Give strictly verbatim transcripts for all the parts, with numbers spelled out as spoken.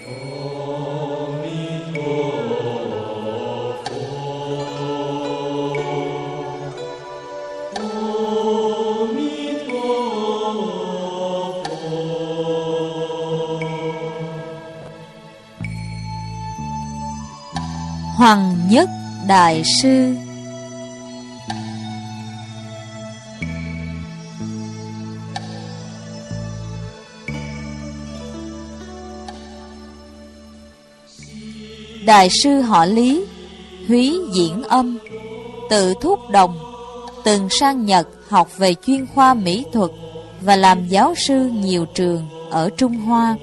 Hoàng Nhất Đại Sư. Đại sư họ Lý, Húy Diễn Âm, tự Thúc Đồng, từng sang Nhật học về chuyên khoa mỹ thuật và làm giáo sư nhiều trường ở Trung Hoa.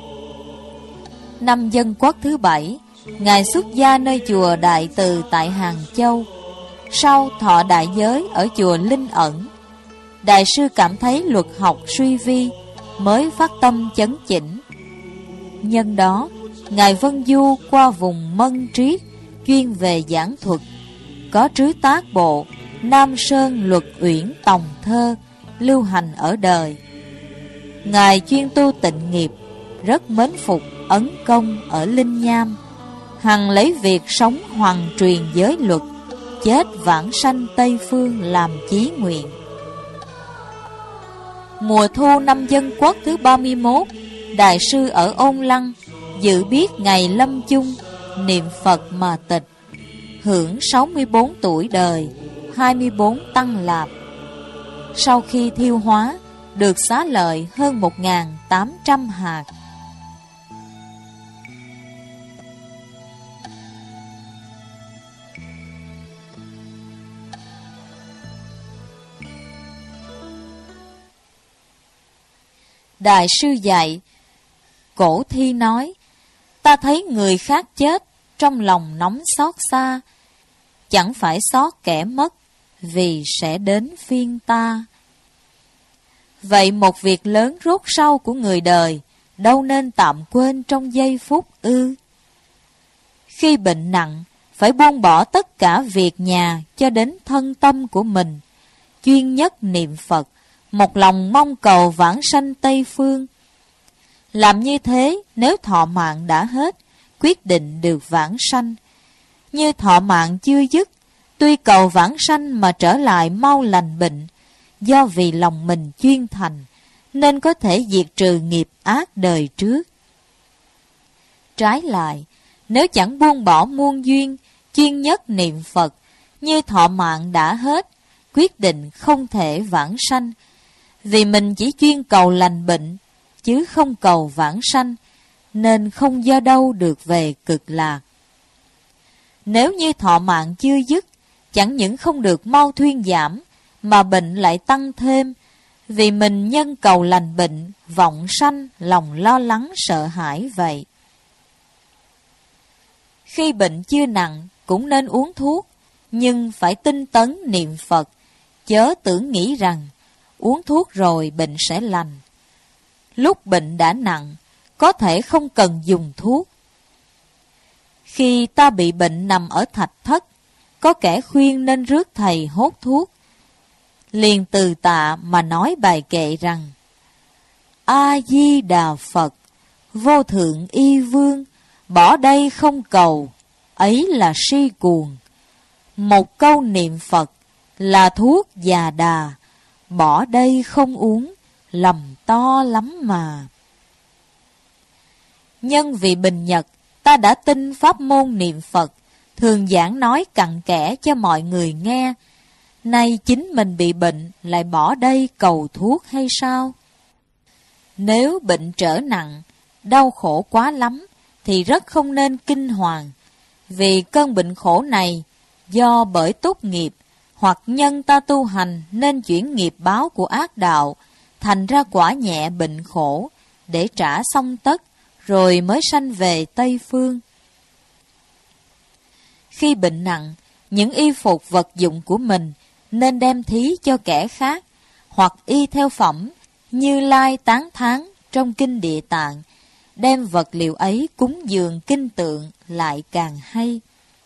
Năm Dân Quốc thứ bảy, Ngài xuất gia nơi chùa Đại Từ tại Hàng Châu, sau thọ đại giới ở chùa Linh Ẩn. Đại sư cảm thấy luật học suy vi, mới phát tâm chấn chỉnh. Nhân đó, Ngài vân du qua vùng Mân Triết, chuyên về giảng thuật, có trứ tác bộ Nam Sơn Luật Uyển Tòng Thơ lưu hành ở đời. Ngài chuyên tu tịnh nghiệp, rất mến phục Ấn Công ở Linh Nham, hằng lấy việc sống hoàng truyền giới luật, chết vãng sanh Tây Phương làm chí nguyện. Mùa thu năm Dân Quốc thứ ba mươi mốt, Đại sư ở Ôn Lăng dự biết ngày lâm chung, niệm Phật mà tịch, hưởng sáu mươi bốn tuổi đời, hai mươi bốn tăng lạp. Sau khi thiêu hóa, được xá lợi hơn một nghìn tám trăm hạt. Đại sư dạy, Cổ Thi nói, ta thấy người khác chết, trong lòng nóng xót xa, chẳng phải xót kẻ mất, vì sẽ đến phiên ta. Vậy một việc lớn rốt rauo của người đời, đâu nên tạm quên trong giây phút ư? Khi bệnh nặng, phải buông bỏ tất cả việc nhà cho đến thân tâm của mình, chuyên nhất niệm Phật, một lòng mong cầu vãng sanh Tây Phương. Làm như thế, nếu thọ mạng đã hết, quyết định được vãng sanh. Như thọ mạng chưa dứt, tuy cầu vãng sanh mà trở lại mau lành bệnh, do vì lòng mình chuyên thành, nên có thể diệt trừ nghiệp ác đời trước. Trái lại, nếu chẳng buông bỏ muôn duyên, chuyên nhất niệm Phật, như thọ mạng đã hết, quyết định không thể vãng sanh, vì mình chỉ chuyên cầu lành bệnh, chứ không cầu vãng sanh, nên không do đâu được về cực lạc. Nếu như thọ mạng chưa dứt, chẳng những không được mau thuyên giảm, mà bệnh lại tăng thêm, vì mình nhân cầu lành bệnh, vọng sanh, lòng lo lắng sợ hãi vậy. Khi bệnh chưa nặng, cũng nên uống thuốc, nhưng phải tinh tấn niệm Phật, chớ tưởng nghĩ rằng uống thuốc rồi bệnh sẽ lành. Lúc bệnh đã nặng, có thể không cần dùng thuốc. Khi ta bị bệnh nằm ở thạch thất, có kẻ khuyên nên rước thầy hốt thuốc. Liền từ tạ mà nói bài kệ rằng: A-di-đà Phật, vô thượng y vương, bỏ đây không cầu, ấy là si cuồng. Một câu niệm Phật là thuốc già đà, bỏ đây không uống, lầm to lắm mà. Nhân vì bình nhật, ta đã tin pháp môn niệm Phật, thường giảng nói cặn kẽ cho mọi người nghe. Nay chính mình bị bệnh, lại bỏ đây cầu thuốc hay sao? Nếu bệnh trở nặng, đau khổ quá lắm, thì rất không nên kinh hoàng. Vì cơn bệnh khổ này, do bởi tốt nghiệp, hoặc nhân ta tu hành nên chuyển nghiệp báo của ác đạo, thành ra quả nhẹ bệnh khổ, để trả xong tất, rồi mới sanh về Tây Phương. Khi bệnh nặng, những y phục vật dụng của mình nên đem thí cho kẻ khác, hoặc y theo phẩm Như Lai tán thán trong kinh Địa Tạng, đem vật liệu ấy cúng dường kinh tượng lại càng hay.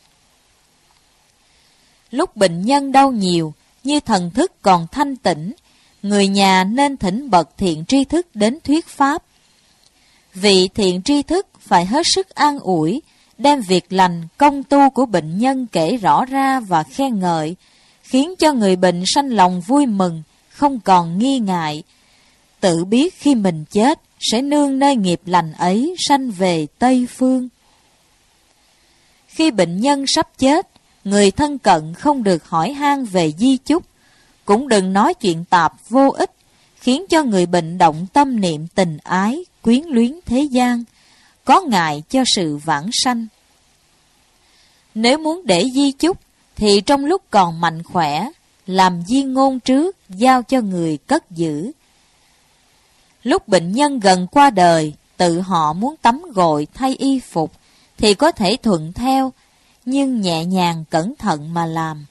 Lúc bệnh nhân đau nhiều, như thần thức còn thanh tĩnh, người nhà nên thỉnh bậc thiện tri thức đến thuyết pháp. Vị thiện tri thức phải hết sức an ủi, đem việc lành, công tu của bệnh nhân kể rõ ra và khen ngợi, khiến cho người bệnh sanh lòng vui mừng, không còn nghi ngại. Tự biết khi mình chết, sẽ nương nơi nghiệp lành ấy sanh về Tây Phương. Khi bệnh nhân sắp chết, người thân cận không được hỏi han về di chúc, cũng đừng nói chuyện tạp vô ích, khiến cho người bệnh động tâm niệm tình ái, quyến luyến thế gian, có ngại cho sự vãng sanh. Nếu muốn để di chúc, thì trong lúc còn mạnh khỏe, làm di ngôn trước, giao cho người cất giữ. Lúc bệnh nhân gần qua đời, tự họ muốn tắm gội thay y phục, thì có thể thuận theo, nhưng nhẹ nhàng cẩn thận mà làm.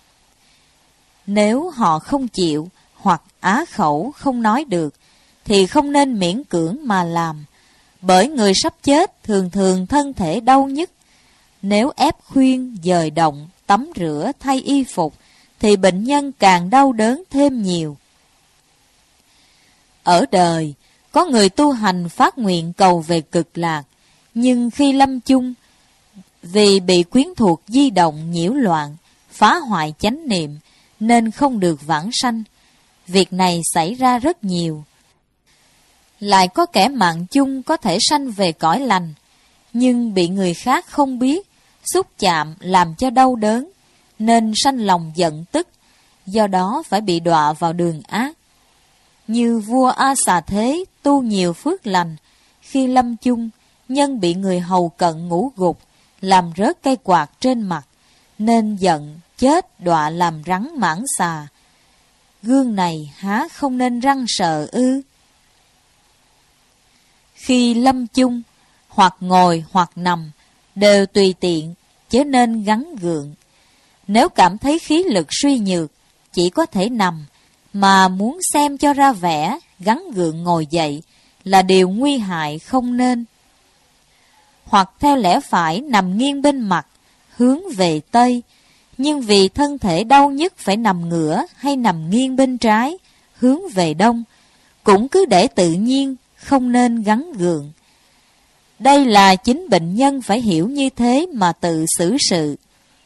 Nếu họ không chịu, hoặc á khẩu không nói được, thì không nên miễn cưỡng mà làm, bởi người sắp chết thường thường thân thể đau nhức. Nếu ép khuyên, dời động, tắm rửa, thay y phục, thì bệnh nhân càng đau đớn thêm nhiều. Ở đời, có người tu hành phát nguyện cầu về cực lạc, nhưng khi lâm chung, vì bị quyến thuộc di động nhiễu loạn, phá hoại chánh niệm, nên không được vãng sanh. Việc này xảy ra rất nhiều. Lại có kẻ mạng chung có thể sanh về cõi lành, nhưng bị người khác không biết, xúc chạm làm cho đau đớn, nên sanh lòng giận tức, do đó phải bị đọa vào đường ác. Như vua A Xà Thế tu nhiều phước lành, khi lâm chung, nhân bị người hầu cận ngủ gục, làm rớt cây quạt trên mặt, nên giận, chết đọa làm rắn mãng xà. Gương này há không nên răng sợ ư? Khi lâm chung, hoặc ngồi hoặc nằm, đều tùy tiện, chớ nên gắn gượng. Nếu cảm thấy khí lực suy nhược, chỉ có thể nằm, mà muốn xem cho ra vẻ, gắn gượng ngồi dậy, là điều nguy hại không nên. Hoặc theo lẽ phải nằm nghiêng bên mặt, hướng về Tây, nhưng vì thân thể đau nhức phải nằm ngửa hay nằm nghiêng bên trái, hướng về Đông, cũng cứ để tự nhiên, không nên gắn gượng. Đây là chính bệnh nhân phải hiểu như thế mà tự xử sự.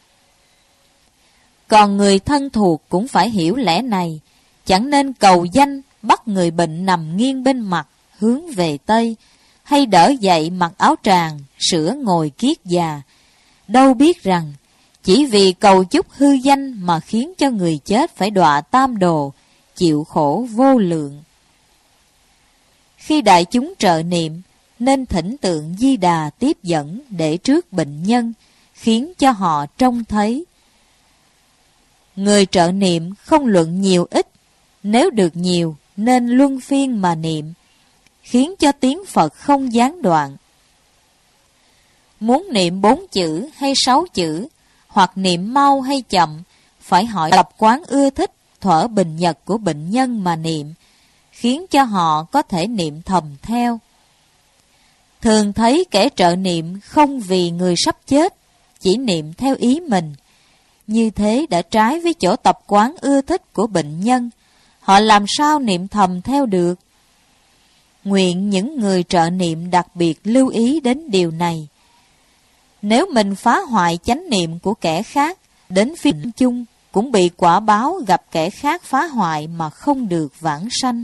Còn người thân thuộc cũng phải hiểu lẽ này, chẳng nên cầu danh bắt người bệnh nằm nghiêng bên mặt, hướng về Tây, hay đỡ dậy mặc áo tràng, sửa ngồi kiết già. Đâu biết rằng, chỉ vì cầu chúc hư danh mà khiến cho người chết phải đọa tam đồ, chịu khổ vô lượng. Khi đại chúng trợ niệm, nên thỉnh tượng Di Đà tiếp dẫn để trước bệnh nhân, khiến cho họ trông thấy. Người trợ niệm không luận nhiều ít, nếu được nhiều nên luân phiên mà niệm, khiến cho tiếng Phật không gián đoạn. Muốn niệm bốn chữ hay sáu chữ, hoặc niệm mau hay chậm, phải hỏi tập quán ưa thích, thuở bình nhật của bệnh nhân mà niệm, khiến cho họ có thể niệm thầm theo. Thường thấy kẻ trợ niệm không vì người sắp chết, chỉ niệm theo ý mình. Như thế đã trái với chỗ tập quán ưa thích của bệnh nhân, họ làm sao niệm thầm theo được? Nguyện những người trợ niệm đặc biệt lưu ý đến điều này. Nếu mình phá hoại chánh niệm của kẻ khác, đến phía chung cũng bị quả báo gặp kẻ khác phá hoại mà không được vãng sanh.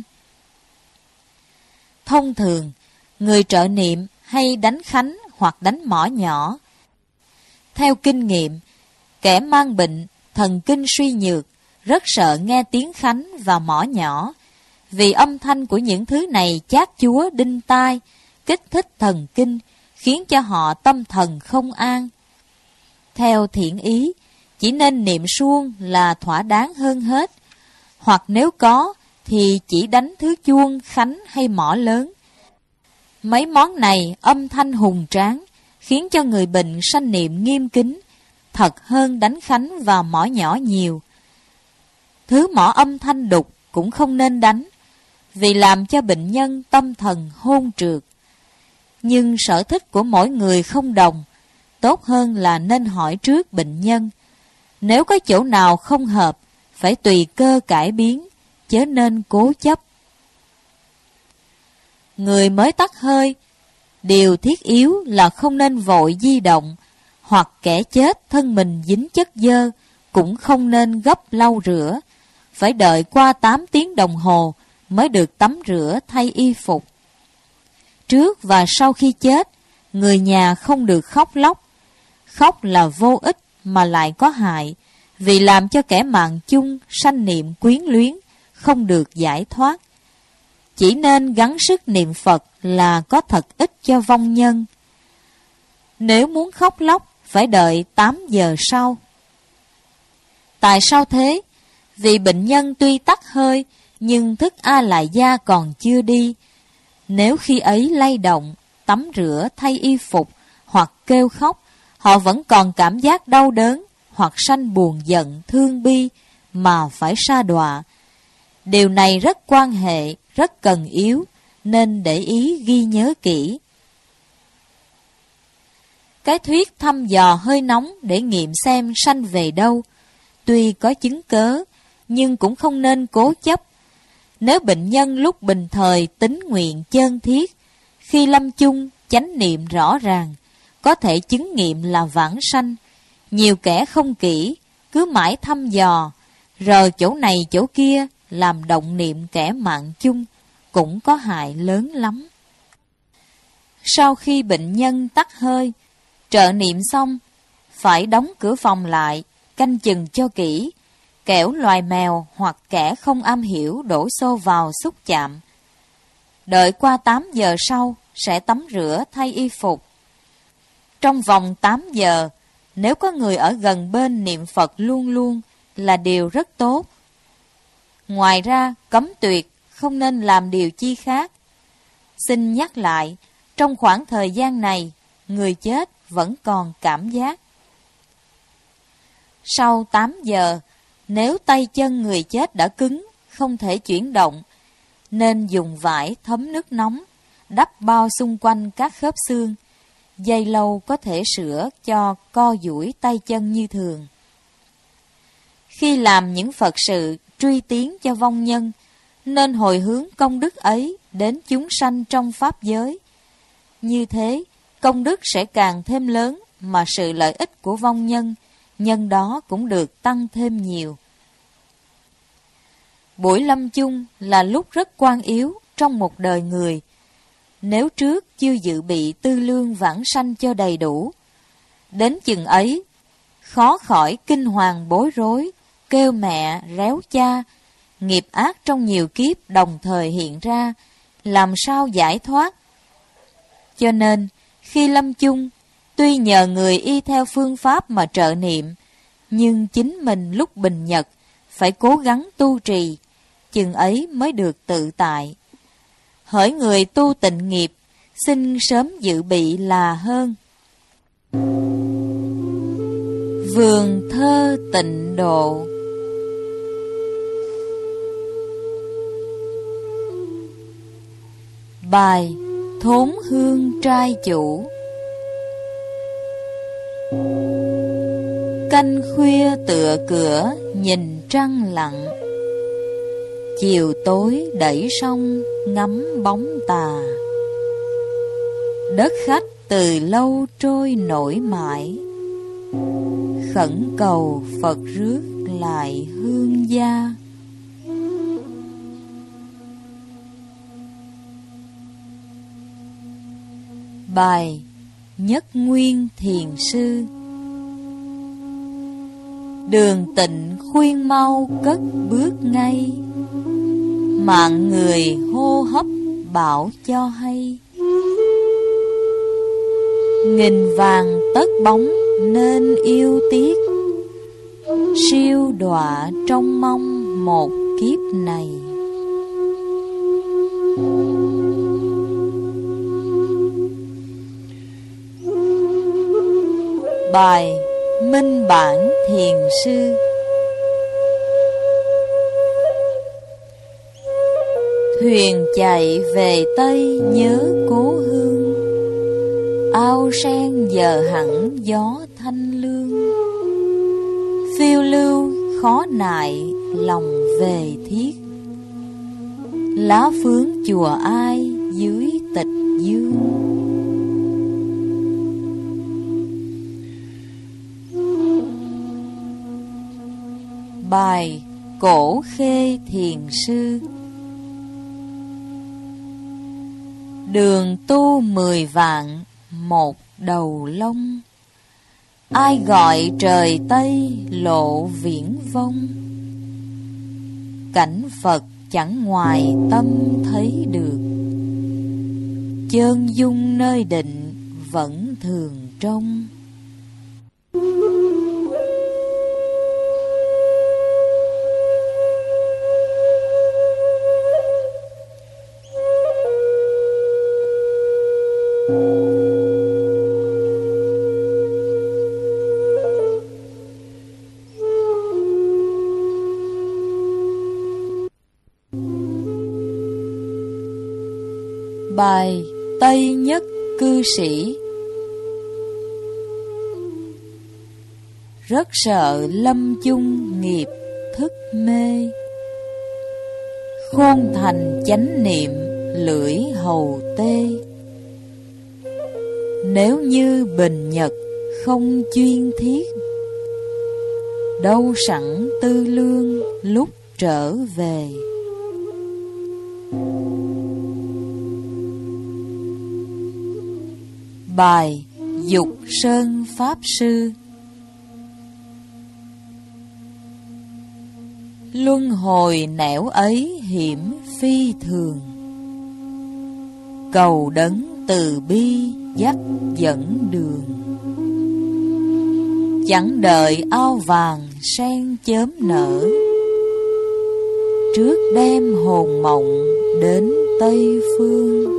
Thông thường, người trợ niệm hay đánh khánh hoặc đánh mõ nhỏ. Theo kinh nghiệm, kẻ mang bệnh, thần kinh suy nhược, rất sợ nghe tiếng khánh và mõ nhỏ, vì âm thanh của những thứ này chát chúa đinh tai, kích thích thần kinh, khiến cho họ tâm thần không an. Theo thiện ý, chỉ nên niệm suông là thỏa đáng hơn hết, hoặc nếu có thì chỉ đánh thứ chuông, khánh hay mõ lớn. Mấy món này âm thanh hùng tráng, khiến cho người bệnh sanh niệm nghiêm kính, thật hơn đánh khánh và mõ nhỏ nhiều. Thứ mõ âm thanh đục cũng không nên đánh, vì làm cho bệnh nhân tâm thần hôn trượt. Nhưng sở thích của mỗi người không đồng, tốt hơn là nên hỏi trước bệnh nhân. Nếu có chỗ nào không hợp, phải tùy cơ cải biến, chớ nên cố chấp. Người mới tắt hơi, Điều thiết yếu là không nên vội di động, hoặc kẻ chết thân mình dính chất dơ cũng không nên gấp lau rửa, phải đợi qua tám tiếng đồng hồ mới được tắm rửa thay y phục. Trước và sau khi chết, người nhà không được khóc lóc. Khóc là vô ích mà lại có hại, vì làm cho kẻ mạng chung sanh niệm quyến luyến, không được giải thoát. Chỉ nên gắng sức niệm Phật là có thật ích cho vong nhân. Nếu muốn khóc lóc, phải đợi tám giờ sau. Tại sao thế? Vì bệnh nhân tuy tắt hơi, nhưng thức A Lại Gia còn chưa đi. Nếu khi ấy lay động, tắm rửa, thay y phục, hoặc kêu khóc, họ vẫn còn cảm giác đau đớn, hoặc sanh buồn giận, thương bi, mà phải sa đọa. Điều này rất quan hệ, rất cần yếu, nên để ý ghi nhớ kỹ. Cái thuyết thăm dò hơi nóng để nghiệm xem sanh về đâu, tuy có chứng cớ, nhưng cũng không nên cố chấp. Nếu bệnh nhân lúc bình thời tín nguyện chân thiết, khi lâm chung chánh niệm rõ ràng, có thể chứng nghiệm là vãng sanh. Nhiều kẻ không kỹ, cứ mãi thăm dò, rờ chỗ này chỗ kia, làm động niệm kẻ mạng chung, cũng có hại lớn lắm. Sau khi bệnh nhân tắt hơi, trợ niệm xong, phải đóng cửa phòng lại, canh chừng cho kỹ, kẻo loài mèo hoặc kẻ không am hiểu đổ xô vào xúc chạm. Đợi qua tám giờ sau, sẽ tắm rửa thay y phục. Trong vòng tám giờ, nếu có người ở gần bên niệm Phật luôn luôn là điều rất tốt. Ngoài ra, cấm tuyệt, không nên làm điều chi khác. Xin nhắc lại, trong khoảng thời gian này, người chết vẫn còn cảm giác. Sau tám giờ, nếu tay chân người chết đã cứng, không thể chuyển động, nên dùng vải thấm nước nóng, đắp bao xung quanh các khớp xương. Giây lâu có thể sửa cho co duỗi tay chân như thường. Khi làm những Phật sự truy tiến cho vong nhân, nên hồi hướng công đức ấy đến chúng sanh trong Pháp giới. Như thế, công đức sẽ càng thêm lớn, mà sự lợi ích của vong nhân, nhân đó cũng được tăng thêm nhiều. Buổi lâm chung là lúc rất quan yếu trong một đời người. Nếu trước chưa dự bị tư lương vãng sanh cho đầy đủ, đến chừng ấy, khó khỏi kinh hoàng bối rối, kêu mẹ, réo cha, nghiệp ác trong nhiều kiếp đồng thời hiện ra, làm sao giải thoát? Cho nên, khi lâm chung, tuy nhờ người y theo phương pháp mà trợ niệm, nhưng chính mình lúc bình nhật phải cố gắng tu trì, chừng ấy mới được tự tại. Hỡi người tu tịnh nghiệp, xin sớm dự bị là hơn. Vườn thơ tịnh độ. Bài Thốn hương trai chủ. Canh khuya tựa cửa nhìn trăng lặng, chiều tối đẩy sông ngắm bóng tà. Đất khách từ lâu trôi nổi mãi, khẩn cầu Phật rước lại hương gia. Bài Nhất Nguyên Thiền Sư. Đường tịnh khuyên mau cất bước ngay, mạng người hô hấp bảo cho hay. Nghìn vàng tất bóng nên yêu tiếc, siêu đọa trong mong một kiếp này. Bài Minh Bản Thiền Sư. Thuyền chạy về Tây nhớ cố hương, ao sen giờ hẳn gió thanh lương. Phiêu lưu khó nại lòng về thiết, lá phướng chùa ai dưới tịch dương. Bài Cổ Khê Thiền Sư. Đường tu mười vạn một đầu lông, ai gọi trời Tây lộ viễn vông. Cảnh Phật chẳng ngoài tâm thấy được, chơn dung nơi định vẫn thường trông. Bài Tây Nhất Cư Sĩ. Rất sợ lâm chung nghiệp thức mê, khôn thành chánh niệm lưỡi hầu tê. Nếu như bình nhật không chuyên thiết, đâu sẵn tư lương lúc trở về. Bài Dục Sơn Pháp Sư. Luân hồi nẻo ấy hiểm phi thường, cầu đấng từ bi dắt dẫn đường. Chẳng đợi ao vàng sen chớm nở, trước đem hồn mộng đến Tây Phương.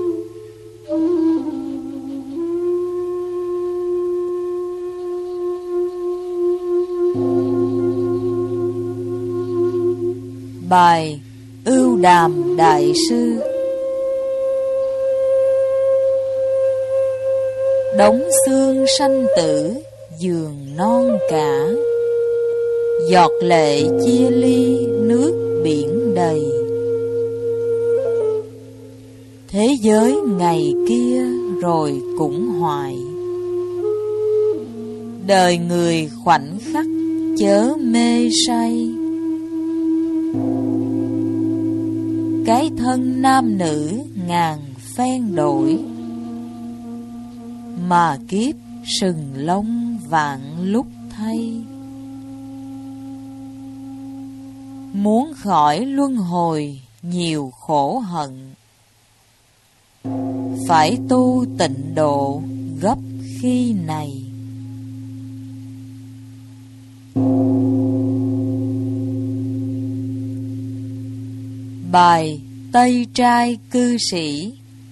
Bài Ưu Đàm Đại Sư. Đống xương sanh tử giường non cả, giọt lệ chia ly nước biển đầy. Thế giới ngày kia rồi cũng hoài, đời người khoảnh khắc chớ mê say. Cái thân nam nữ ngàn phen đổi, mà kiếp sừng lông vạn lúc thay. Muốn khỏi luân hồi nhiều khổ hận, phải tu tịnh độ gấp khi này. Bài Tây Trai Cư Sĩ.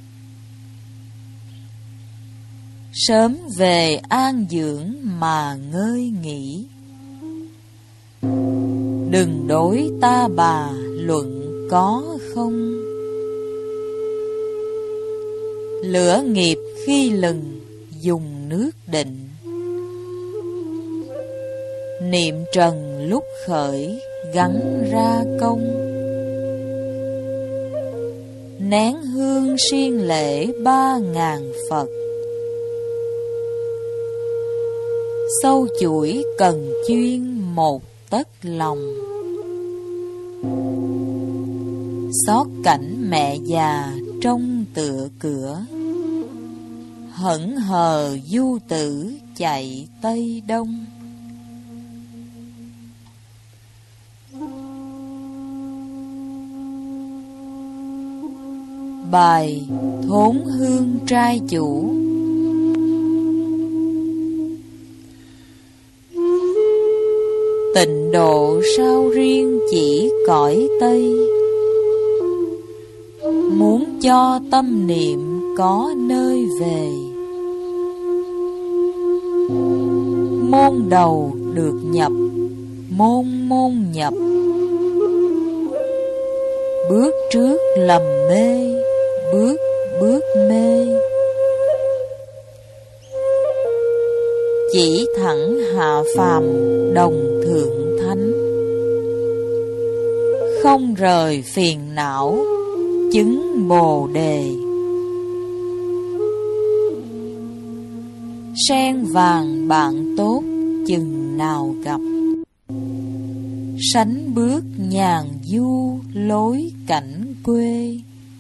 Sớm về an dưỡng mà ngơi nghỉ, đừng đối ta bà luận có không. Lửa nghiệp khi lừng dùng nước định, niệm trần lúc khởi gắn ra công. Nén hương siêng lễ ba ngàn Phật, sâu chuỗi cần chuyên một tấc lòng. Xót cảnh mẹ già trong tựa cửa, hững hờ du tử chạy Tây Đông. Bài Thốn Hương Trai Chủ. Tịnh độ sao riêng chỉ cõi Tây, muốn cho tâm niệm có nơi về. Môn đầu được nhập, môn môn nhập, bước trước lầm mê, bước bước mê. Chỉ thẳng hạ phàm đồng thượng thánh, không rời phiền não chứng bồ đề. Sen vàng bạn tốt chừng nào gặp, sánh bước nhàn du lối cảnh quê.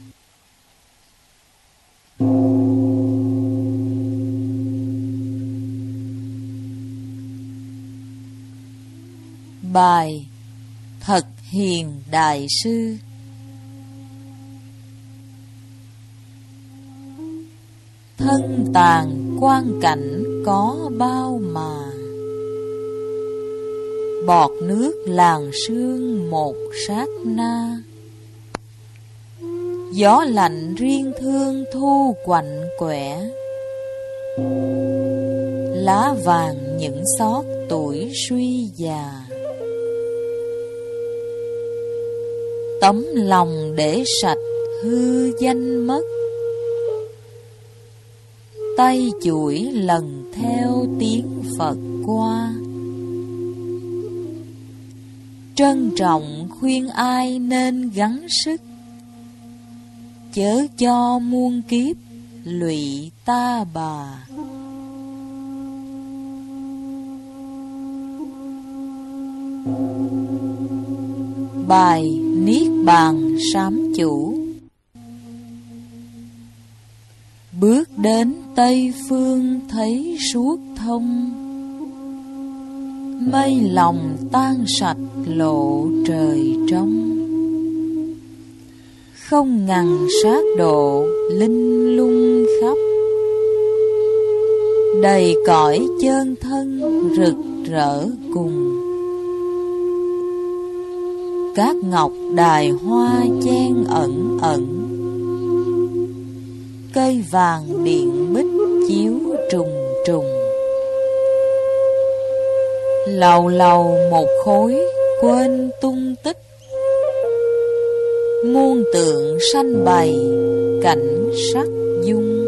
Bài Thật Hiền Đại Sư. Thân tàn quan cảnh có bao mà, bọt nước làn sương một sát na. Gió lạnh riêng thương thu quạnh quẻ, lá vàng những xót tuổi suy già. Tấm lòng để sạch hư danh mất, tay chuỗi lần theo tiếng Phật qua. Trân trọng khuyên ai nên gắng sức, chớ cho muôn kiếp lụy ta bà. Bài Niết Bàn Sám Chủ. Bước đến Tây Phương thấy suốt thông, mây lòng tan sạch lộ trời trong. Không ngần sát độ linh lung khắp, đầy cõi chân thân rực rỡ cùng. Các ngọc đài hoa chen ẩn ẩn, cây vàng điện bích chiếu trùng trùng. Lầu lầu một khối quên tung tích, muôn tượng sanh bày cảnh sắc dung.